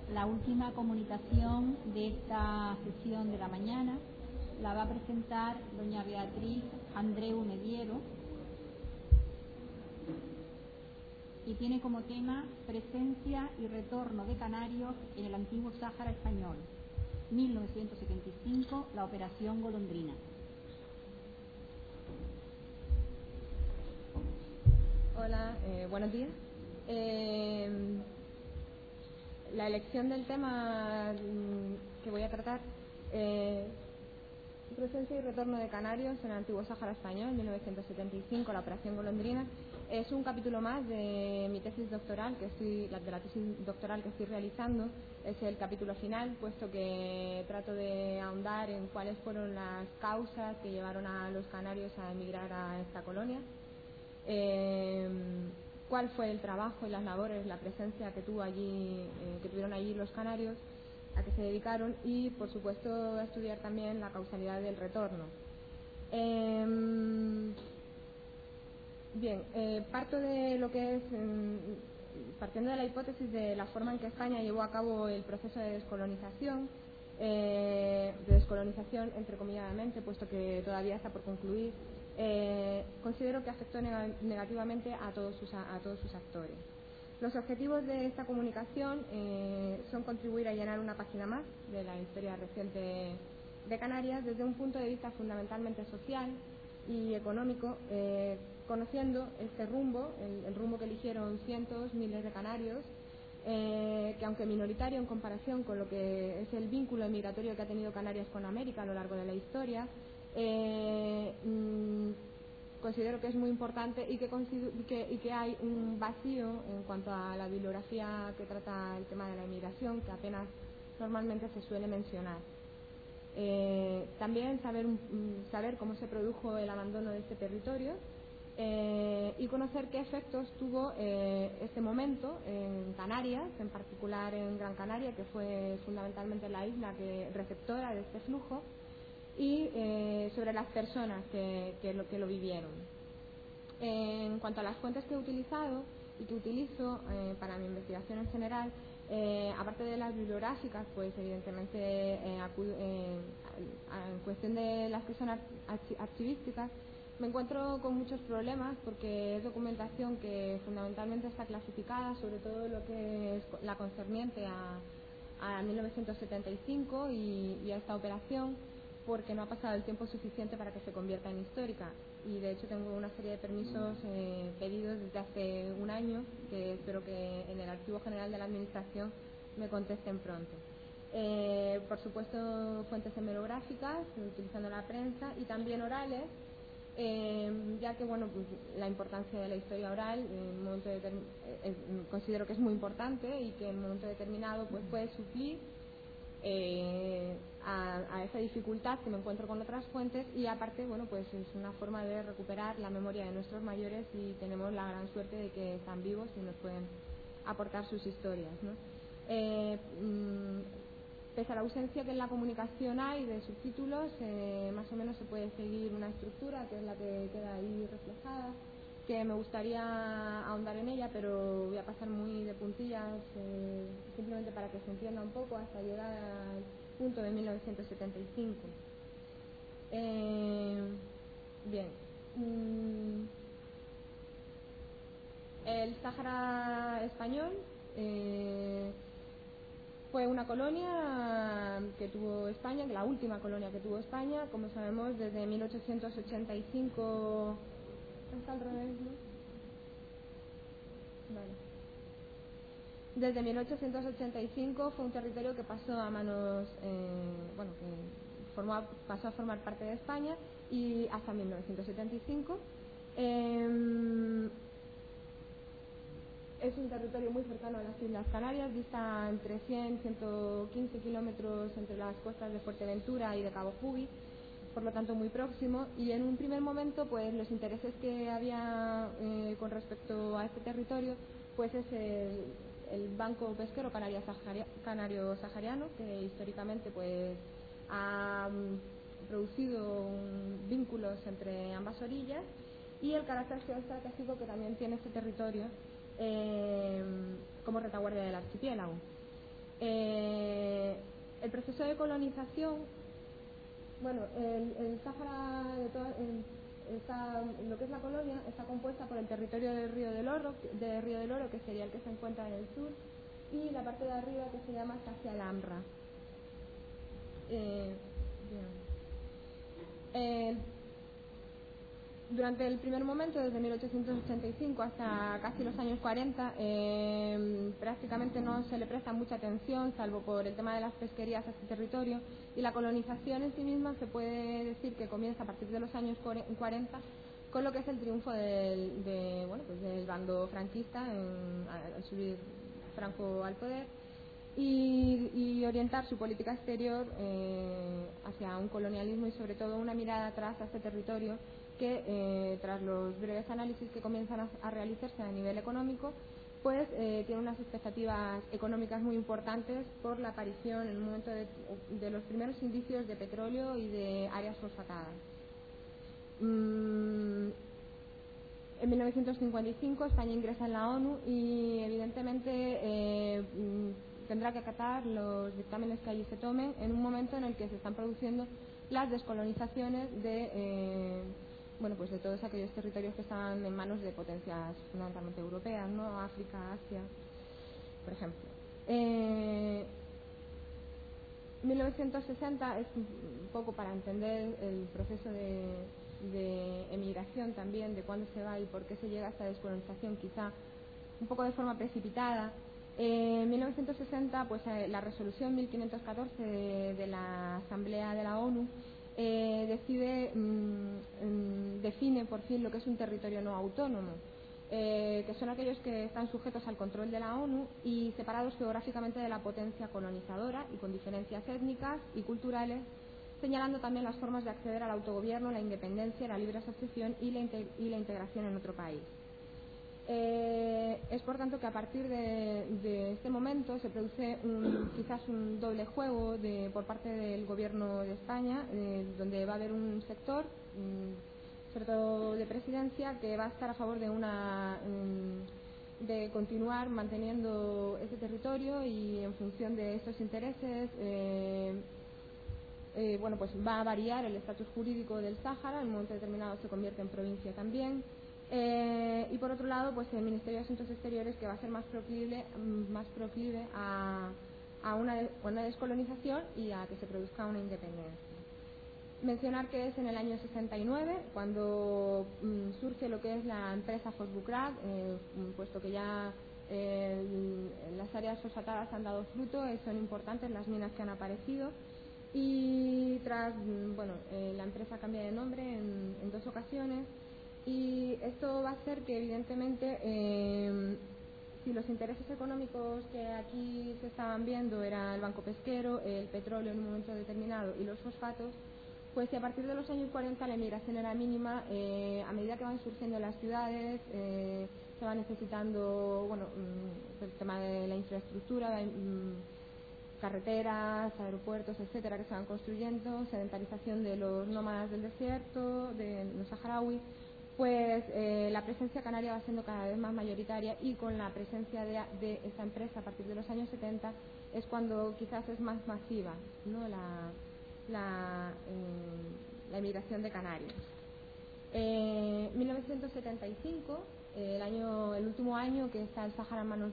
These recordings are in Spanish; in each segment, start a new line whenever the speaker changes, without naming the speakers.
La última comunicación de esta sesión de la mañana la va a presentar doña Beatriz Andreu Mediero y tiene como tema Presencia y retorno de canarios en el antiguo Sáhara español, 1975, la Operación Golondrina.
Hola, buenos días. La elección del tema que voy a tratar, Presencia y retorno de canarios en el antiguo Sáhara español, 1975, la Operación Golondrina, es un capítulo más de mi tesis doctoral, de la tesis doctoral que estoy realizando. Es el capítulo final, puesto que trato de ahondar en cuáles fueron las causas que llevaron a los canarios a emigrar a esta colonia. Cuál fue el trabajo y las labores, la presencia que tuvieron allí los canarios, a qué se dedicaron, y por supuesto estudiar también la causalidad del retorno. Parto de lo que es, partiendo de la hipótesis de la forma en que España llevó a cabo el proceso de descolonización entrecomilladamente, puesto que todavía está por concluir. Considero que afectó negativamente a todos sus actores. Los objetivos de esta comunicación son contribuir a llenar una página más de la historia reciente de Canarias desde un punto de vista fundamentalmente social y económico, conociendo este rumbo, el rumbo que eligieron cientos, miles de canarios, que aunque minoritario en comparación con lo que es el vínculo migratorio que ha tenido Canarias con América a lo largo de la historia, considero que es muy importante y que hay un vacío en cuanto a la bibliografía que trata el tema de la inmigración, que apenas normalmente se suele mencionar. También saber cómo se produjo el abandono de este territorio y conocer qué efectos tuvo este momento en Canarias, en particular en Gran Canaria, que fue fundamentalmente la isla receptora de este flujo, y sobre las personas que lo vivieron. En cuanto a las fuentes que he utilizado y que utilizo para mi investigación en general, aparte de las bibliográficas, pues evidentemente en cuestión de las que son archivísticas, me encuentro con muchos problemas porque es documentación que fundamentalmente está clasificada, sobre todo lo que es la concerniente a 1975 y a esta operación, porque no ha pasado el tiempo suficiente para que se convierta en histórica. Y de hecho tengo una serie de permisos pedidos desde hace un año, que espero que en el Archivo General de la Administración me contesten pronto. Por supuesto, fuentes hemerográficas, utilizando la prensa, y también orales, ya que pues, la importancia de la historia oral considero que es muy importante y que en un momento determinado pues, puede suplir a esa dificultad que me encuentro con otras fuentes, y aparte pues es una forma de recuperar la memoria de nuestros mayores, y tenemos la gran suerte de que están vivos y nos pueden aportar sus historias, ¿no? Pese a la ausencia que en la comunicación hay de subtítulos, más o menos se puede seguir una estructura que es la que queda ahí reflejada, que me gustaría ahondar en ella, pero voy a pasar muy de puntillas, simplemente para que se entienda un poco hasta llegar al punto de 1975. El Sáhara español fue una colonia que tuvo España, la última colonia que tuvo España, como sabemos, desde 1885. Está al revés, ¿no? Vale. Desde 1885 fue un territorio que pasó a manos, pasó a formar parte de España, y hasta 1975. Es un territorio muy cercano a las Islas Canarias, dista entre 100 y 115 kilómetros entre las costas de Fuerteventura y de Cabo Jubi, por lo tanto muy próximo, y en un primer momento pues los intereses que había con respecto a este territorio pues es el Banco Pesquero Canario Sahariano, que históricamente pues ha producido vínculos entre ambas orillas, y el carácter geoestratégico que también tiene este territorio como retaguardia del archipiélago. El proceso de colonización, bueno, el Sáhara, lo que es la colonia, está compuesta por el territorio del Río del Oro, que sería el que se encuentra en el sur, y la parte de arriba que se llama Casia al Amra. Durante el primer momento, desde 1885 hasta casi los años 40, prácticamente no se le presta mucha atención, salvo por el tema de las pesquerías a este territorio, y la colonización en sí misma se puede decir que comienza a partir de los años 40, con lo que es el triunfo del bando franquista al subir Franco al poder, y orientar su política exterior hacia un colonialismo y sobre todo una mirada atrás a este territorio que tras los breves análisis que comienzan a realizarse a nivel económico, pues tiene unas expectativas económicas muy importantes por la aparición en un momento de los primeros indicios de petróleo y de áreas fosfatadas. En 1955 España ingresa en la ONU y evidentemente tendrá que acatar los dictámenes que allí se tomen en un momento en el que se están produciendo las descolonizaciones de todos aquellos territorios que estaban en manos de potencias fundamentalmente europeas, ¿no? África, Asia, por ejemplo. 1960 es un poco para entender el proceso de emigración también, de cuándo se va y por qué se llega a esta descolonización, quizá un poco de forma precipitada. En 1960, pues la resolución 1514 de la Asamblea de la ONU define por fin lo que es un territorio no autónomo, que son aquellos que están sujetos al control de la ONU y separados geográficamente de la potencia colonizadora y con diferencias étnicas y culturales, señalando también las formas de acceder al autogobierno, la independencia, la libre asociación y la integración en otro país. Es por tanto que a partir de este momento se produce quizás un doble juego por parte del gobierno de España, donde va a haber un sector, sobre todo de presidencia, que va a estar a favor de continuar manteniendo ese territorio y en función de estos intereses pues va a variar el estatus jurídico del Sáhara. En un momento determinado se convierte en provincia también. Y por otro lado, pues el Ministerio de Asuntos Exteriores, que va a ser más proclive a una descolonización y a que se produzca una independencia. Mencionar que es en el año 69 cuando surge lo que es la empresa Fosbucrat, puesto que ya las áreas fosfatadas han dado fruto, son importantes las minas que han aparecido, y tras la empresa cambia de nombre en 2 ocasiones. Y esto va a hacer que evidentemente si los intereses económicos que aquí se estaban viendo era el banco pesquero, el petróleo en un momento determinado y los fosfatos, pues si a partir de los años 40 la emigración era mínima, a medida que van surgiendo las ciudades se va necesitando el tema de la infraestructura, carreteras, aeropuertos, etcétera, que se van construyendo, sedentarización de los nómadas del desierto, de los saharauis, pues la presencia canaria va siendo cada vez más mayoritaria, y con la presencia de esta empresa a partir de los años 70 es cuando quizás es más masiva, ¿no? la emigración de canarios. 1975, el último año que está el Sáhara en manos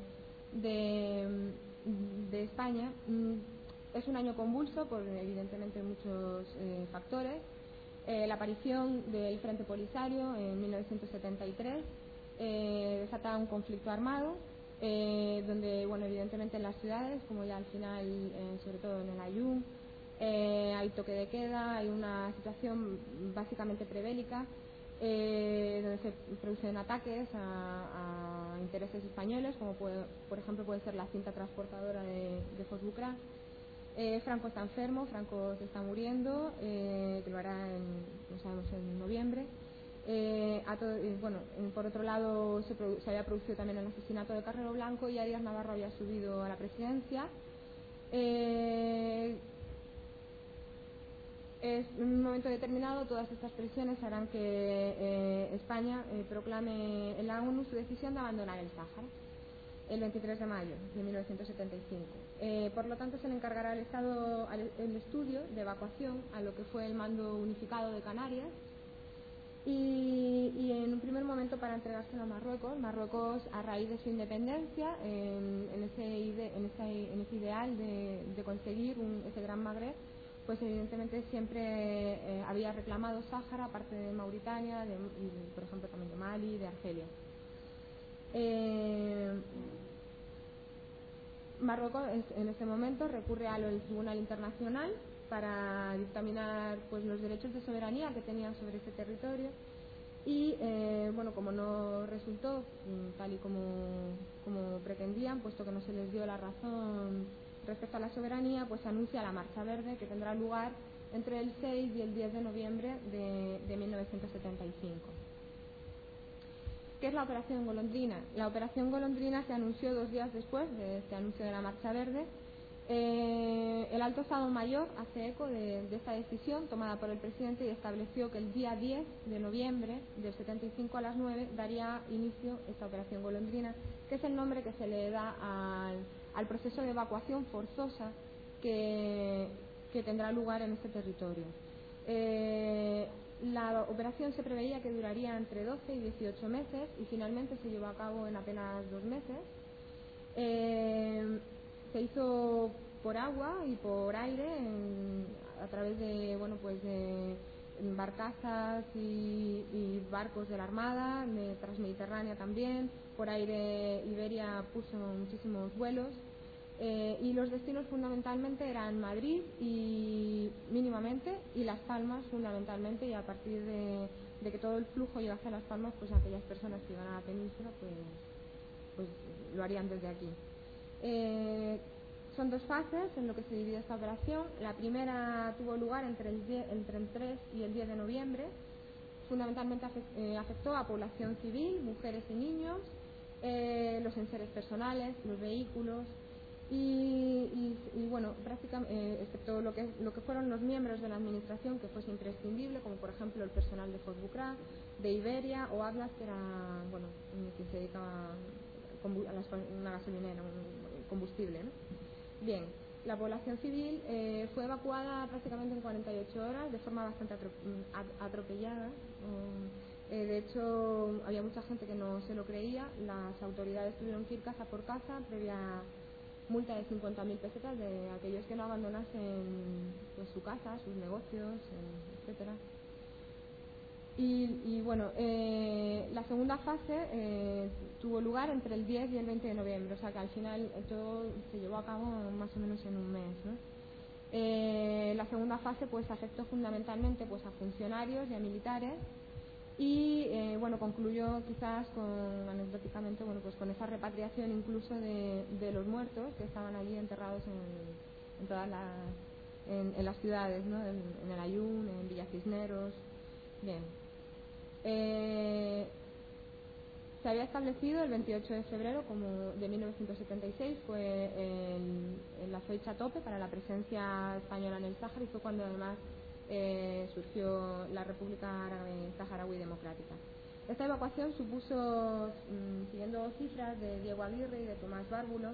de España, es un año convulso por evidentemente muchos factores. La aparición del Frente Polisario en 1973 desata un conflicto armado, donde evidentemente en las ciudades, como ya al final, sobre todo en el Aaiún, hay toque de queda, hay una situación básicamente prebélica, donde se producen ataques a intereses españoles, como por ejemplo puede ser la cinta transportadora de Fosbucrat. Franco está enfermo, Franco se está muriendo, que lo hará en noviembre. Por otro lado se había producido también el asesinato de Carrero Blanco y Arias Navarro había subido a la presidencia. En un momento determinado todas estas presiones harán que España proclame en la ONU su decisión de abandonar el Sáhara. el 23 de mayo de 1975. Por lo tanto, se le encargará al Estado el estudio de evacuación a lo que fue el Mando Unificado de Canarias y en un primer momento para entregárselo a Marruecos. Marruecos, a raíz de su independencia, en ese ideal de conseguir ese Gran Magreb, pues evidentemente siempre había reclamado Sáhara, aparte de Mauritania, y, por ejemplo, también de Mali, de Argelia. Marruecos en este momento recurre al Tribunal Internacional para dictaminar pues los derechos de soberanía que tenían sobre ese territorio y bueno, como no resultó tal y como pretendían, puesto que no se les dio la razón respecto a la soberanía, pues se anuncia la Marcha Verde, que tendrá lugar entre el 6 y el 10 de noviembre de 1975. ¿Qué es la Operación Golondrina? La Operación Golondrina se anunció 2 días después de este anuncio de la Marcha Verde. El Alto Estado Mayor hace eco de esta decisión tomada por el presidente y estableció que el día 10 de noviembre del 75 a las 9 daría inicio esta Operación Golondrina, que es el nombre que se le da al proceso de evacuación forzosa que tendrá lugar en este territorio. La operación se preveía que duraría entre 12 y 18 meses y finalmente se llevó a cabo en apenas 2 meses. Se hizo por agua y por aire a través de barcazas y barcos de la Armada, de Transmediterránea también. Por aire Iberia puso muchísimos vuelos. Y los destinos fundamentalmente eran Madrid y mínimamente y Las Palmas fundamentalmente, y a partir de que todo el flujo llegase a Las Palmas, pues aquellas personas que iban a la península pues lo harían desde aquí. Son 2 fases en lo que se divide esta operación. La primera tuvo lugar entre el 3 y el 10 de noviembre. Fundamentalmente afectó a población civil, mujeres y niños, los enseres personales, los vehículos, y bueno, prácticamente, excepto lo que fueron los miembros de la administración, que fuese imprescindible, como por ejemplo el personal de Fosbucra, de Iberia o Atlas, que era, bueno, que se dedicaba a una gasolinera, un combustible, ¿no? Bien, la población civil fue evacuada prácticamente en 48 horas, de forma bastante atropellada. De hecho, había mucha gente que no se lo creía. Las autoridades tuvieron que ir casa por casa, previa multa de 50.000 pesetas de aquellos que no abandonasen pues, su casa, sus negocios, etcétera. Y bueno, la segunda fase tuvo lugar entre el 10 y el 20 de noviembre, o sea que al final todo se llevó a cabo más o menos en un mes, ¿no? La segunda fase pues afectó fundamentalmente pues a funcionarios y a militares y bueno, concluyó quizás anecdóticamente pues con esa repatriación incluso de los muertos que estaban allí enterrados en todas las ciudades, ¿no? En el Ayun, en Villa Cisneros. Bien. Se había establecido el 28 de febrero de 1976, fue la fecha tope para la presencia española en el Sáhara, y fue cuando además surgió la República Árabe Saharaui Democrática. Esta evacuación supuso, siguiendo cifras de Diego Aguirre y de Tomás Bárbulo,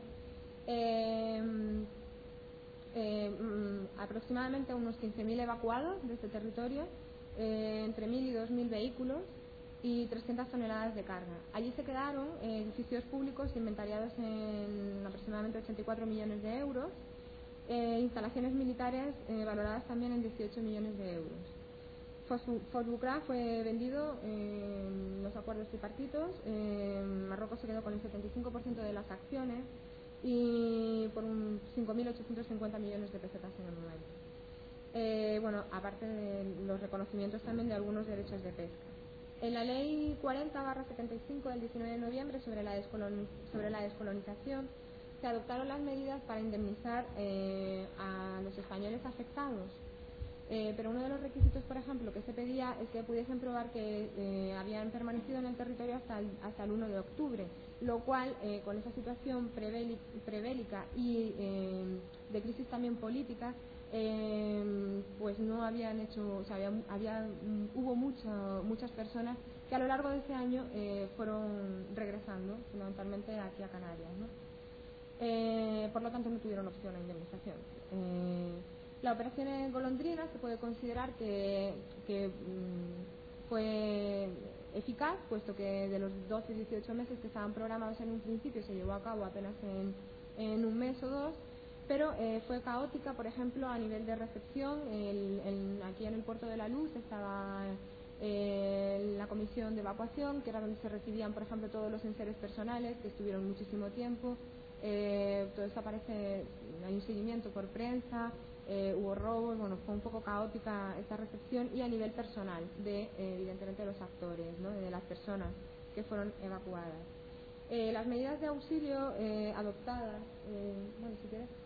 aproximadamente unos 15.000 evacuados de este territorio, entre 1.000 y 2.000 vehículos y 300 toneladas de carga. Allí se quedaron edificios públicos inventariados en aproximadamente 84 millones de euros, instalaciones militares valoradas también en 18 millones de euros. Fosbucra fue vendido en los acuerdos tripartitos. Marruecos se quedó con el 75% de las acciones y por 5.850 millones de pesetas en el momento. Bueno, aparte de los reconocimientos también de algunos derechos de pesca. En la Ley 40/75 del 19 de noviembre sobre la descolonización se adoptaron las medidas para indemnizar a los españoles afectados Pero uno de los requisitos, por ejemplo, que se pedía es que pudiesen probar que habían permanecido en el territorio hasta el 1 de octubre, lo cual, con esa situación prebélica y de crisis también política, pues no habían hecho, o sea, hubo muchas personas que a lo largo de ese año fueron regresando, fundamentalmente aquí a Canarias, ¿no? Por lo tanto, no tuvieron opción a indemnización. La operación en Golondrina se puede considerar que fue eficaz, puesto que de los 12-18 meses que estaban programados en un principio se llevó a cabo apenas en un mes o dos, pero fue caótica, por ejemplo, a nivel de recepción. Aquí en el Puerto de la Luz estaba la comisión de evacuación, que era donde se recibían, por ejemplo, todos los enseres personales, que estuvieron muchísimo tiempo. Todo esto aparece, hay un seguimiento por prensa, hubo robos, bueno, fue un poco caótica esta recepción, y a nivel personal de, evidentemente, los actores, ¿no?, de las personas que fueron evacuadas. Las medidas de auxilio adoptadas, bueno, si quieres,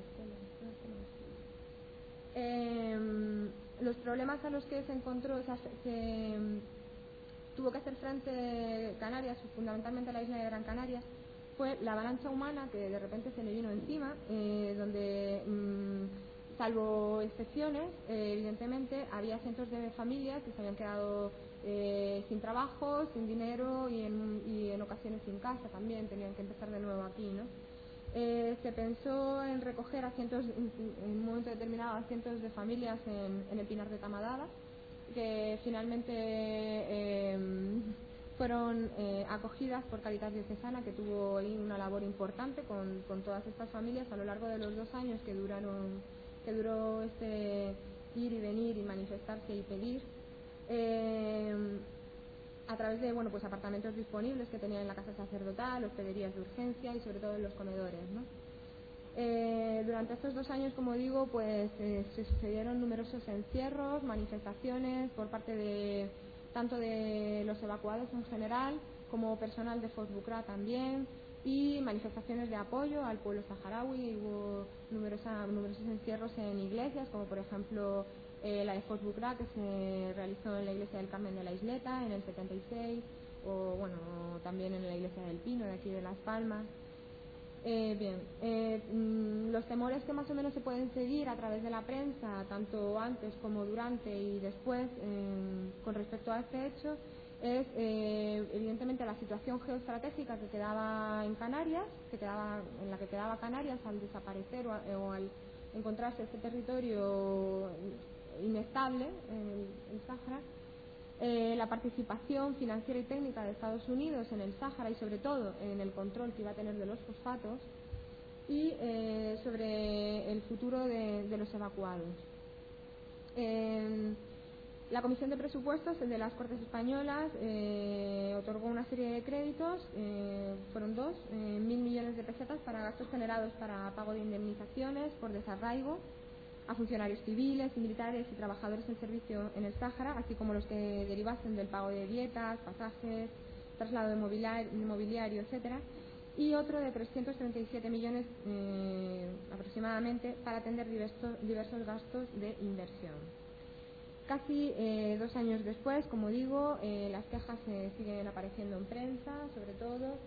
los problemas a los que se encontró, o sea, tuvo que hacer frente Canarias, fundamentalmente la isla de Gran Canaria, fue la avalancha humana que de repente se le vino encima, donde, salvo excepciones, evidentemente había cientos de familias que se habían quedado sin trabajo, sin dinero y en ocasiones sin casa también, tenían que empezar de nuevo aquí, ¿no? Se pensó en recoger en un momento determinado a cientos de familias en el Pinar de Tamadaba, que finalmente fueron acogidas por Cáritas Diocesana, que tuvo ahí una labor importante con todas estas familias a lo largo de los 2 años que duró este ir y venir y manifestarse y pedir, a través de, bueno, pues apartamentos disponibles que tenían en la casa sacerdotal, hospederías de urgencia y sobre todo en los comedores, ¿no? Durante estos 2 años, como digo, pues se sucedieron numerosos encierros, manifestaciones por parte tanto de los evacuados en general como personal de FOSBUCRA también, y manifestaciones de apoyo al pueblo saharaui. Hubo numerosos encierros en iglesias, como por ejemplo la de FOSBUCRA, que se realizó en la iglesia del Carmen de la Isleta en el 76, o bueno, también en la iglesia del Pino de aquí de Las Palmas. Los temores que más o menos se pueden seguir a través de la prensa, tanto antes como durante y después, con respecto a este hecho, es evidentemente la situación geoestratégica que quedaba en Canarias, en la que quedaba Canarias al desaparecer o al encontrarse este territorio inestable en el Sáhara. La participación financiera y técnica de Estados Unidos en el Sáhara y sobre todo en el control que iba a tener de los fosfatos, y sobre el futuro de los evacuados. La Comisión de Presupuestos de las Cortes Españolas otorgó una serie de créditos, fueron 1.000 millones de pesetas para gastos generados para pago de indemnizaciones por desarraigo a funcionarios civiles y militares y trabajadores en servicio en el Sáhara, así como los que derivasen del pago de dietas, pasajes, traslado de mobiliario, etcétera, y otro de 337 millones aproximadamente para atender diversos gastos de inversión. Casi 2 años después, como digo, las quejas siguen apareciendo en prensa, sobre todo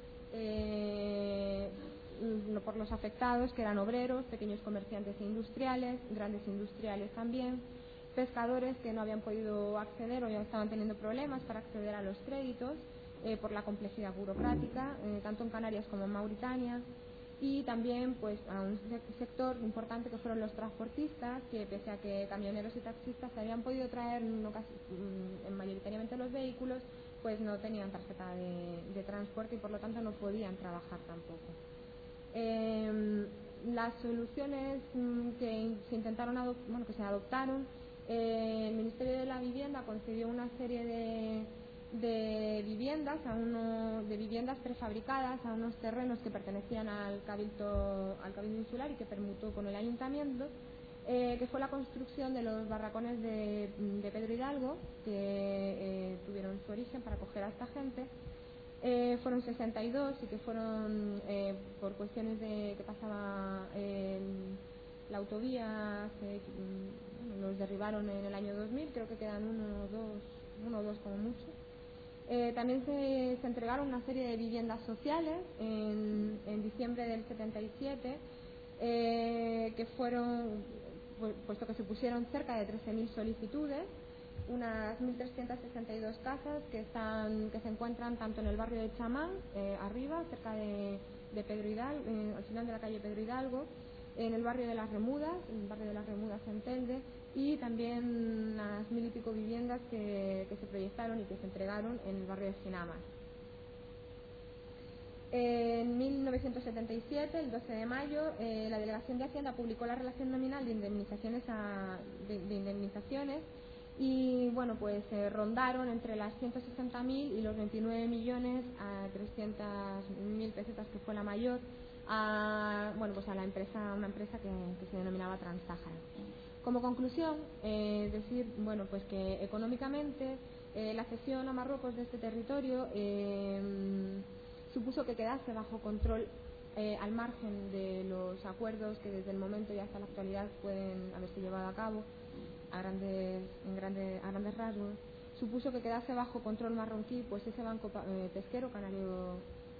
por los afectados, que eran obreros, pequeños comerciantes e industriales, grandes industriales también, pescadores que no habían podido acceder o ya estaban teniendo problemas para acceder a los créditos por la complejidad burocrática, tanto en Canarias como en Mauritania, y también pues a un sector importante que fueron los transportistas, que pese a que camioneros y taxistas se habían podido traer mayoritariamente los vehículos, pues no tenían tarjeta de transporte y por lo tanto no podían trabajar tampoco. Las soluciones que se adoptaron, el Ministerio de la Vivienda concedió una serie de viviendas prefabricadas a unos terrenos que pertenecían al Cabildo Insular y que permutó con el Ayuntamiento, que fue la construcción de los barracones de Pedro Hidalgo, que tuvieron su origen para acoger a esta gente. Fueron 62 y que fueron por cuestiones de que pasaba la autovía, los derribaron en el año 2000, creo que quedan uno o dos como mucho. También se entregaron una serie de viviendas sociales en diciembre del 77, que fueron, puesto que se pusieron cerca de 13.000 solicitudes, unas 1.362 casas que se encuentran tanto en el barrio de Chamán, arriba, cerca de Pedro Hidalgo, al final de la calle Pedro Hidalgo, en el barrio de Las Remudas, en Telde, y también unas 1.000 y pico viviendas que se proyectaron y que se entregaron en el barrio de Ginama. En 1977, el 12 de mayo, la Delegación de Hacienda publicó la relación nominal de indemnizaciones, y bueno, pues rondaron entre las 160.000 y los 29 millones a 300.000 pesetas, que fue la mayor, a una empresa que se denominaba Trans-Sáhara. Como conclusión, decir, bueno, pues que económicamente la cesión a Marruecos de este territorio supuso que quedase bajo control, al margen de los acuerdos que desde el momento y hasta la actualidad pueden haberse llevado a cabo a grandes rasgos. Supuso que quedase bajo control marroquí pues ese banco pesquero canario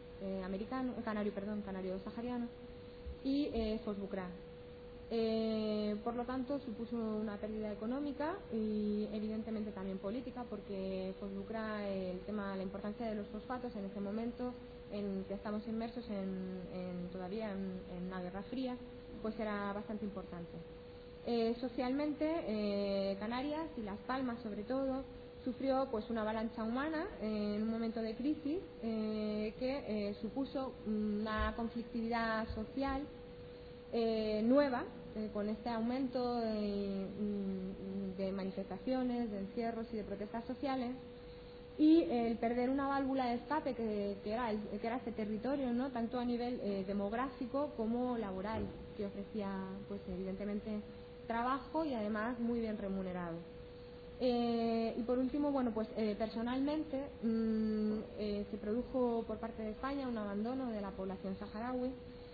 sahariano y Fosbucra. Por lo tanto, supuso una pérdida económica y evidentemente también política, porque Fosbucra, la importancia de los fosfatos en ese momento en que estamos inmersos todavía en una guerra fría, pues era bastante importante. Socialmente, Canarias y Las Palmas sobre todo sufrió pues una avalancha humana en un momento de crisis que supuso una conflictividad social nueva, con este aumento de manifestaciones, de encierros y de protestas sociales, y el perder una válvula de escape que era este territorio, ¿no?, tanto a nivel demográfico como laboral, que ofrecía pues evidentemente trabajo y además muy bien remunerado. Y por último, bueno, pues personalmente se produjo por parte de España un abandono de la población saharaui.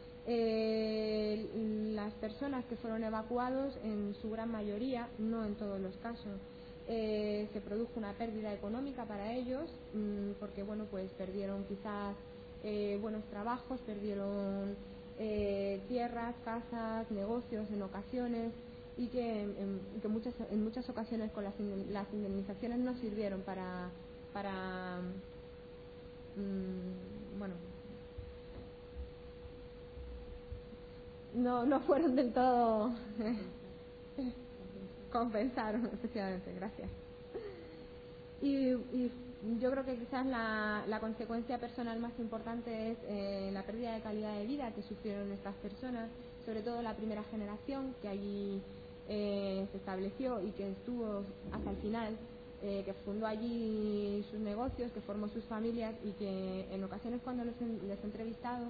Las personas que fueron evacuados, en su gran mayoría, no en todos los casos, se produjo una pérdida económica para ellos, porque bueno, pues perdieron quizás buenos trabajos, perdieron tierras, casas, negocios en ocasiones, y que en muchas ocasiones con las indemnizaciones no sirvieron para no fueron del todo compensaron, efectivamente, gracias. Y yo creo que quizás la consecuencia personal más importante es la pérdida de calidad de vida que sufrieron estas personas, sobre todo la primera generación que allí se estableció y que estuvo hasta el final, que fundó allí sus negocios, que formó sus familias, y que en ocasiones cuando les he entrevistado,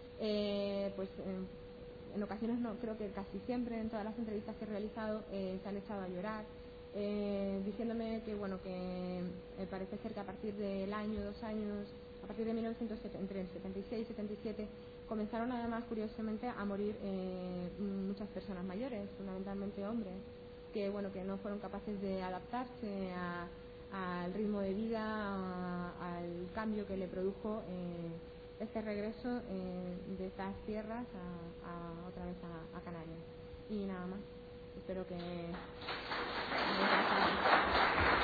en ocasiones no, creo que casi siempre en todas las entrevistas que he realizado se han echado a llorar, diciéndome que bueno, que parece ser que a partir del año, 2 años, a partir de 1970, entre el 76 y 77, comenzaron además curiosamente a morir muchas personas mayores, fundamentalmente hombres, que bueno, que no fueron capaces de adaptarse al ritmo de vida, al cambio que le produjo este regreso de estas tierras otra vez a Canarias. Y nada más, espero que